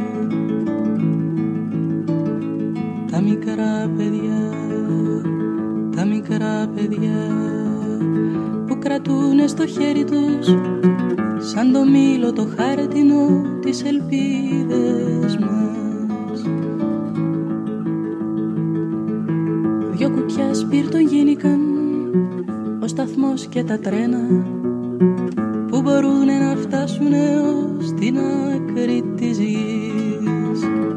Τα μικρά παιδιά, τα μικρά παιδιά που κρατούνε στο χέρι τους σαν το μήλο το χάρτινο τις ελπίδες μας. Δυο κουτιά σπίρτων γίνηκαν ο σταθμός και τα τρένα που μπορούν να φτάσουν έως την άκρη της γης.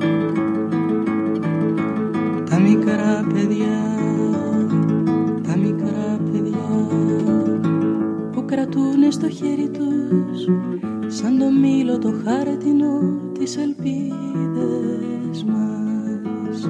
Τα μικρά παιδιά, τα μικρά παιδιά που κρατούνε στο χέρι τους σαν το μήλο το χάρτινο τις ελπίδες μας.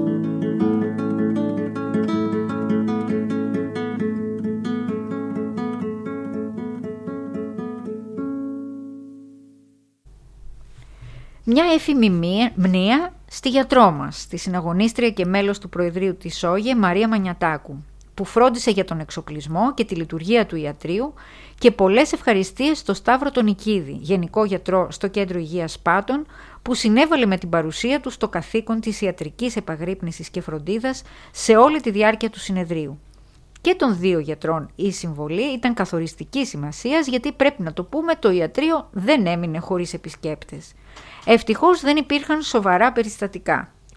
Μια έφημη μνήα στη γιατρό μας, τη συναγωνίστρια και μέλος του Προεδρείου της Όγε Μαρία Μανιατάκου, που φρόντισε για τον εξοπλισμό και τη λειτουργία του ιατρείου και πολλές ευχαριστίες στο Σταύρο τον Νικίδη, γενικό γιατρό στο Κέντρο Υγείας Πάτων, που συνέβαλε με την παρουσία του στο καθήκον της ιατρικής επαγρύπνησης και φροντίδας σε όλη τη διάρκεια του συνεδρίου. Και των δύο γιατρών η συμβολή ήταν καθοριστική σημασίας, γιατί πρέπει να το πούμε, το ιατρείο δεν έμεινε χωρίς επισκέπτες. Ευτυχώς δεν υπήρχαν σοβαρά περιστατικά.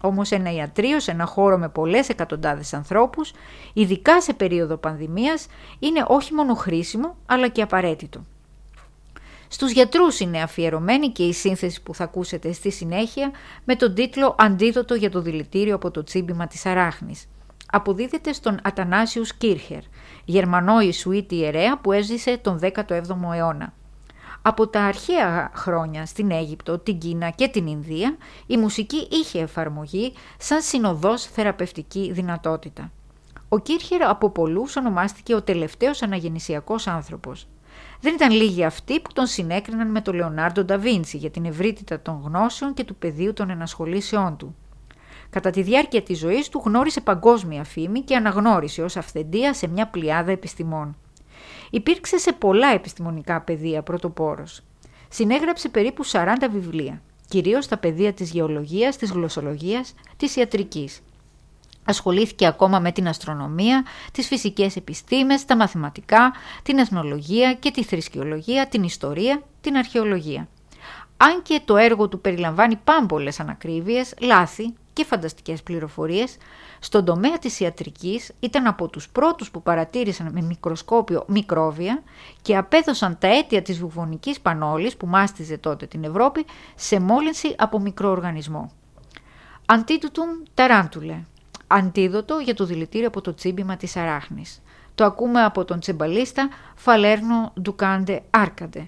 Όμως ένα ιατρείο σε ένα χώρο με πολλές εκατοντάδες ανθρώπους, ειδικά σε περίοδο πανδημίας, είναι όχι μόνο χρήσιμο, αλλά και απαραίτητο. Στους γιατρούς είναι αφιερωμένη και η σύνθεση που θα ακούσετε στη συνέχεια με τον τίτλο «Αντίδοτο για το δηλητήριο από το τσίμπημα της αράχνης». Αποδίδεται στον Ατανάσιους Κίρχερ, Γερμανό Ιησουήτη ιερέα που έζησε τον δέκατο έβδομο αιώνα. Από τα αρχαία χρόνια στην Αίγυπτο, την Κίνα και την Ινδία, η μουσική είχε εφαρμογή σαν συνοδός θεραπευτική δυνατότητα. Ο Κίρχερ από πολλούς ονομάστηκε ο τελευταίος αναγεννησιακός άνθρωπος. Δεν ήταν λίγοι αυτοί που τον συνέκριναν με τον Λεωνάρντο Νταβίντσι για την ευρύτητα των γνώσεων και του πεδίου των ενασχολήσεών του. Κατά τη διάρκεια της ζωής του γνώρισε παγκόσμια φήμη και αναγνώρισε ως αυθεντία σε μια πλειάδα επιστημών. Υπήρξε σε πολλά επιστημονικά πεδία πρωτοπόρος. Συνέγραψε περίπου σαράντα βιβλία, κυρίως στα πεδία της γεωλογίας, της γλωσσολογίας, της ιατρικής. Ασχολήθηκε ακόμα με την αστρονομία, τις φυσικές επιστήμες, τα μαθηματικά, την εθνολογία και τη θρησκεολογία, την ιστορία, την αρχαιολογία. Αν και το έργο του περιλαμβάνει πάμπολες ανακρίβειες, λάθη και φανταστικές πληροφορίες, στον τομέα της ιατρικής ήταν από τους πρώτους που παρατήρησαν με μικροσκόπιο μικρόβια και απέδωσαν τα αίτια της βουβονικής πανόλης που μάστιζε τότε την Ευρώπη σε μόλυνση από μικροοργανισμό. Antidotum tarantulae. Αντίδοτο για το δηλητήριο από το τσίμπημα της αράχνης. Το ακούμε από τον τσεμπαλίστα Φαλέρνο Ντουκάντε Άρκαντε.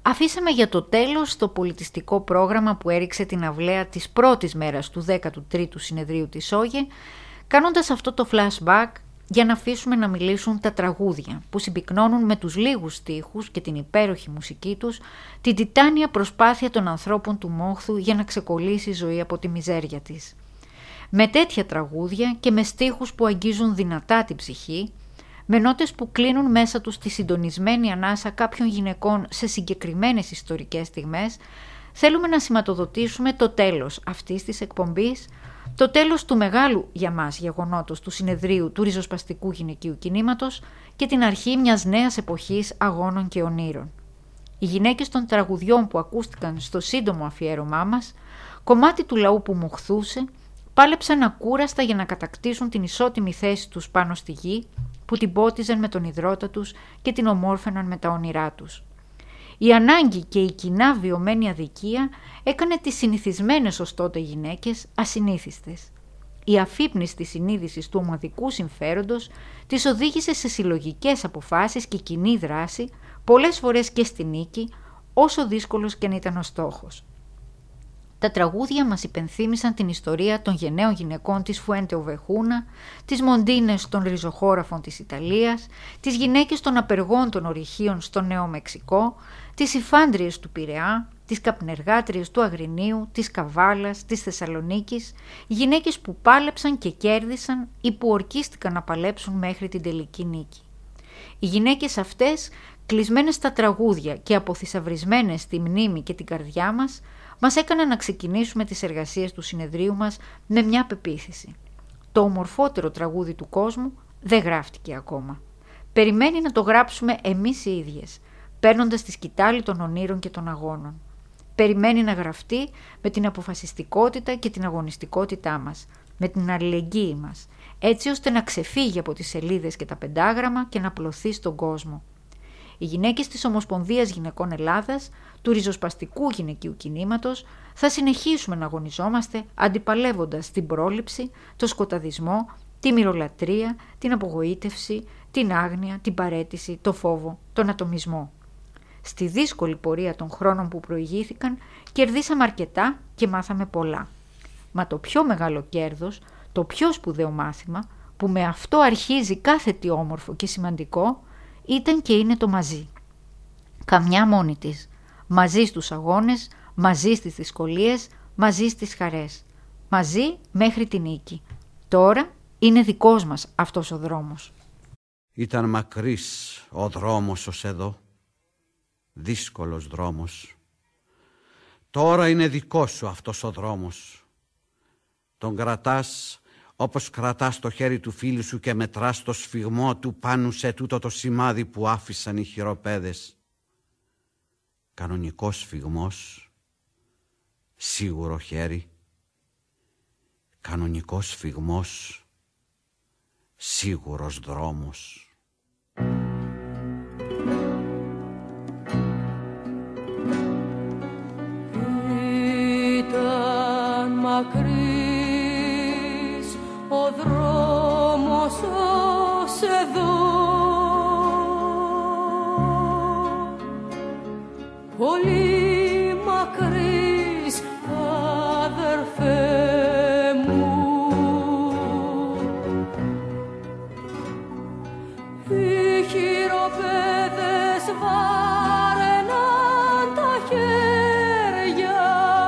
Αφήσαμε για το τέλος το πολιτιστικό πρόγραμμα που έριξε την αυλαία της πρώτης μέρας του δέκατου τρίτου συνεδρίου της ΟΓΕ, κάνοντας αυτό το flashback για να αφήσουμε να μιλήσουν τα τραγούδια που συμπυκνώνουν με τους λίγους στίχους και την υπέροχη μουσική τους την τιτάνια προσπάθεια των ανθρώπων του μόχθου για να ξεκολλήσει η ζωή από τη μιζέρια της. Με τέτοια τραγούδια και με στίχους που αγγίζουν δυνατά την ψυχή, με νότες που κλείνουν μέσα τους τη συντονισμένη ανάσα κάποιων γυναικών σε συγκεκριμένες ιστορικές στιγμές, θέλουμε να σηματοδοτήσουμε το τέλος αυτής της εκπομπής, το τέλος του μεγάλου για μας γεγονότος του συνεδρίου του ριζοσπαστικού γυναικείου κινήματος και την αρχή μιας νέας εποχής αγώνων και ονείρων. Οι γυναίκες των τραγουδιών που ακούστηκαν στο σύντομο αφιέρωμά μας, κομμάτι του λαού που μοχθούσε, πάλεψαν ακούραστα για να κατακτήσουν την ισότιμη θέση τους πάνω στη γη, που την πότιζαν με τον ιδρώτα τους και την ομόρφαιναν με τα όνειρά τους. Η ανάγκη και η κοινά βιωμένη αδικία έκανε τις συνηθισμένες ως τότε γυναίκες ασυνήθιστες. Η αφύπνιστη συνείδηση του ομαδικού συμφέροντος τις οδήγησε σε συλλογικές αποφάσεις και κοινή δράση, πολλές φορές και στη νίκη, όσο δύσκολος και αν ήταν ο στόχος. Τα τραγούδια μας υπενθύμησαν την ιστορία των γενναίων γυναικών της Φουέντε Οβεχούνα, τις μοντίνες των ριζοχώραφων της Ιταλίας, τις γυναίκες των απεργών των ορυχείων στο Νέο Μεξικό, τις υφάντριες του Πειραιά, τις καπνεργάτριες του Αγρινίου, της Καβάλας, της Θεσσαλονίκης, γυναίκες που πάλεψαν και κέρδισαν ή που ορκίστηκαν να παλέψουν μέχρι την τελική νίκη. Οι γυναίκες αυτές, κλεισμένες στα τραγούδια και αποθυσαυρισμένες στη μνήμη και την καρδιά μας, μας έκαναν να ξεκινήσουμε τις εργασίες του συνεδρίου μας με μια πεποίθηση. Το ομορφότερο τραγούδι του κόσμου δεν γράφτηκε ακόμα. Περιμένει να το γράψουμε εμείς οι ίδιες, παίρνοντας τη σκητάλη των ονείρων και των αγώνων. Περιμένει να γραφτεί με την αποφασιστικότητα και την αγωνιστικότητά μας, με την αλληλεγγύη μας, έτσι ώστε να ξεφύγει από τις σελίδες και τα πεντάγραμμα και να πλωθεί στον κόσμο. Οι γυναίκες της Ομοσπονδίας Γυναικών Ελλάδας, του ριζοσπαστικού γυναικείου κινήματος, θα συνεχίσουμε να αγωνιζόμαστε αντιπαλεύοντας την πρόληψη, το σκοταδισμό, τη μυρολατρεία, την απογοήτευση, την άγνοια, την παραίτηση, το φόβο, τον ατομισμό. Στη δύσκολη πορεία των χρόνων που προηγήθηκαν, κερδίσαμε αρκετά και μάθαμε πολλά. Μα το πιο μεγάλο κέρδος, το πιο σπουδαίο μάθημα, που με αυτό αρχίζει κάθε τι όμορφο και σημαντικό, ήταν και είναι το μαζί. Καμιά μόνη της. Μαζί στους αγώνες, μαζί στις δυσκολίες, μαζί στις χαρές. Μαζί μέχρι την νίκη. Τώρα είναι δικός μας αυτός ο δρόμος. Ήταν μακρύς ο δρόμος ως εδώ. Δύσκολος δρόμος. Τώρα είναι δικός σου αυτός ο δρόμος. Τον κρατάς όπως κρατάς το χέρι του φίλου σου και μετράς το σφιγμό του πάνω σε τούτο το σημάδι που άφησαν οι χειροπέδες. Κανονικός σφιγμός, σίγουρο χέρι. Κανονικός σφιγμός, σίγουρος δρόμος. Ήταν μακρύς ο δρόμος ως εδώ, πολύ μακρύς αδερφέ μου. Οι χειροπέδες βάραιναν τα χέρια,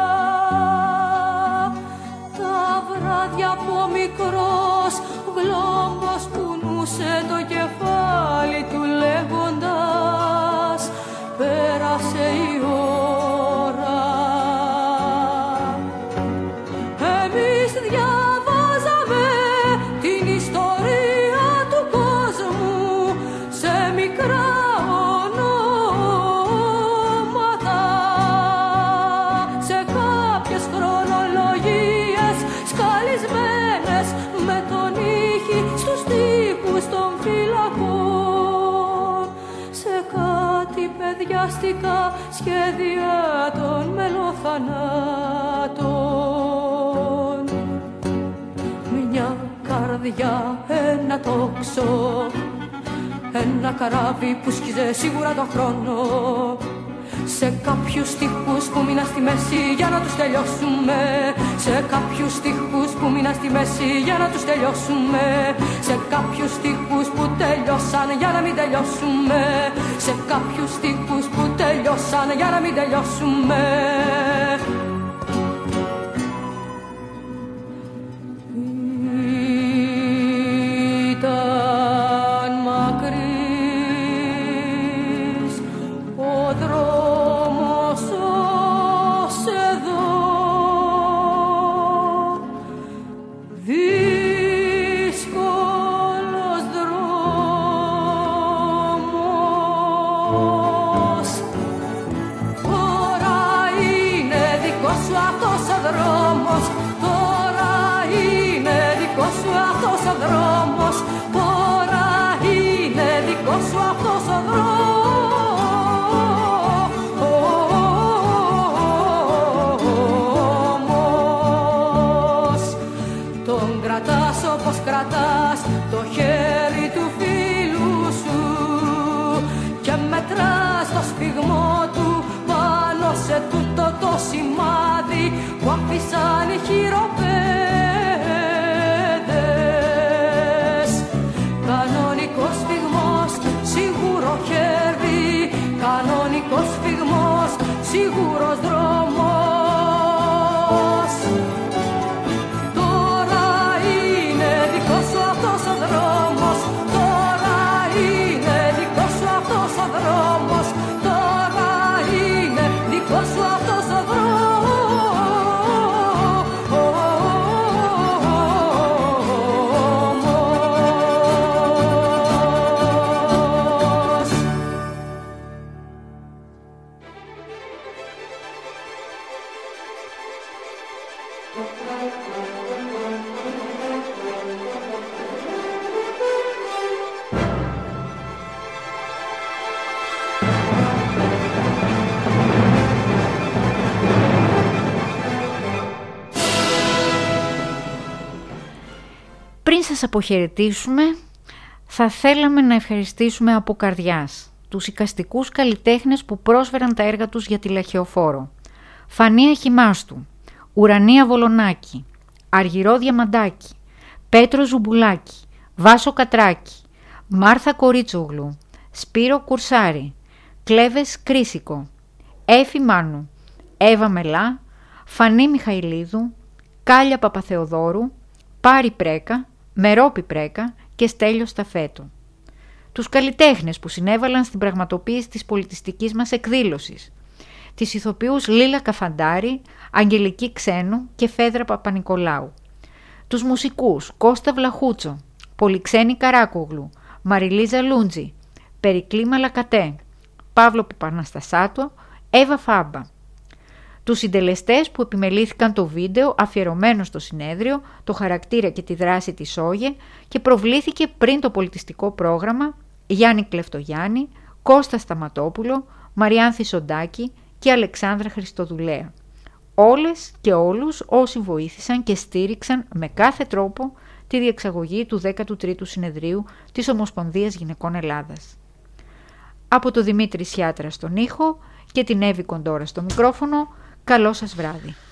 τα βράδια από μικρός γλόμπος κουνούσε το κεφάλι του λέγοντας πέρασε η ώρα. Εμείς διαβάζαμε την ιστορία του κόσμου σε μικρά ονόματα, σε κάποιες χρονολογίες σκαλισμένες με τον ήχη στους τοίχους των φυλακών, σε κάτι παιδιαστικά σχέδια των μελοθανάτων. Μια καρδιά, ένα τόξο, ένα καράβι που σκίζε σίγουρα το χρόνο, σε κάποιους στίχους που μείνα στη μέση για να τους τελειώσουμε, σε κάποιους στίχους που μείνα στη μέση για να τους τελειώσουμε, σε κάποιους στίχους που τελειώσαν για να μην τελειώσουμε, σε κάποιους στίχους που τελειώσαν για να μην τελειώσουμε. Ήταν μακρύς ο δρόμος ως εδώ, δύσκολος δρόμος. Τώρα είναι δικός σου αυτός ο δρόμος, τώρα είναι δικός σου αυτός ο δρόμος, τώρα είναι δικός σου αυτός ο δρόμος. Τον κρατάς όπως κρατάς το χέρι του φίλου σου και μετράς το σφιγμό του πάνω σε τούτο το σημάδι που άφησαν οι χειροπέδες. Κανονικός σφιγμός, σίγουρο χέρι, κανονικός σφιγμός, σίγουρος δρόμος. Τώρα είναι δικός σου αυτός ο δρόμος, τώρα είναι δικός σου αυτός ο δρόμος, τώρα είναι δικός σου αυτός ο δρόμος. Πριν σας αποχαιρετήσουμε, θα θέλαμε να ευχαριστήσουμε από καρδιάς τους εικαστικούς καλλιτέχνες που πρόσφεραν τα έργα τους για τη Λαχεοφόρο. Φανία Χιμάστου, Ουρανία Βολονάκη, Αργυρό Διαμαντάκη, Πέτρο Ζουμπουλάκη, Βάσο Κατράκη, Μάρθα Κορίτσογλου, Σπύρο Κουρσάρη, Κλέβες Κρίσικο, Έφη Μάνου, Εύα Μελά, Φανή Μιχαηλίδου, Κάλια Παπαθεοδόρου, Πάρη Πρέκα, Μερόπη Πρέκα και Στέλιο Σταφέτο. Τους καλλιτέχνες που συνέβαλαν στην πραγματοποίηση της πολιτιστικής μας εκδήλωσης. Τις ηθοποιούς Λίλα Καφαντάρη, Αγγελική Ξένου και Φέδρα Παπανικολάου. Τους μουσικούς Κώστα Βλαχούτσο, Πολυξένη Καράκογλου, Μαριλίζα Λούντζη, Περικλή Μαλακατέ, Παύλο Παπαναστασάτο, Εύα Φάμπα. Τους συντελεστές που επιμελήθηκαν το βίντεο αφιερωμένο στο συνέδριο, το χαρακτήρα και τη δράση της Όγε και προβλήθηκε πριν το πολιτιστικό πρόγραμμα, Γιάννη Κλεφτογιάννη, Κώστα Σταματόπουλο, Μαριάνθη Σοντάκη και Αλεξάνδρα Χριστοδουλέα. Όλες και όλους όσοι βοήθησαν και στήριξαν με κάθε τρόπο τη διεξαγωγή του δέκατου τρίτου συνεδρίου της Ομοσπονδίας Γυναικών Ελλάδας. Από το Δημήτρη Σιάτρα στον ήχο και την Εύη Κοντόρα στο μικρόφωνο, καλό σας βράδυ.